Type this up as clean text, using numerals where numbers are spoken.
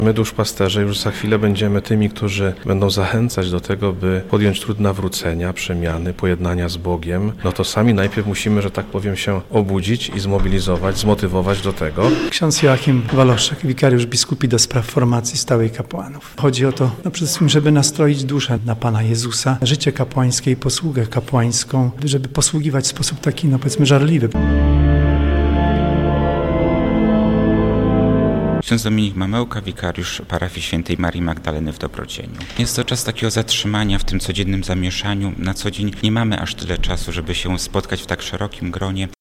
My, duszpasterze, już za chwilę będziemy tymi, którzy będą zachęcać do tego, by podjąć trud nawrócenia, przemiany, pojednania z Bogiem. No to sami najpierw musimy, że tak powiem, się obudzić i zmobilizować, zmotywować do tego. Ksiądz Joachim Waloszek, wikariusz biskupi do spraw formacji stałej kapłanów. Chodzi o to przede wszystkim, żeby nastroić duszę na Pana Jezusa, życie kapłańskie i posługę kapłańską, żeby posługiwać w sposób taki, powiedzmy, żarliwy. Ksiądz Dominik Mamełka, wikariusz parafii Świętej Marii Magdaleny w Dobrocieniu. Jest to czas takiego zatrzymania w tym codziennym zamieszaniu. Na co dzień nie mamy aż tyle czasu, żeby się spotkać w tak szerokim gronie.